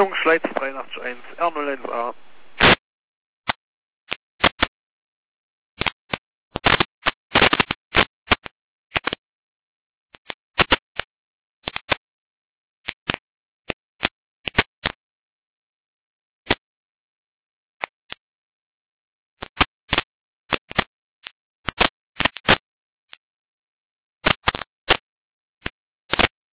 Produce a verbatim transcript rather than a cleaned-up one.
Leitung Schleiz drei acht eins R null eins A.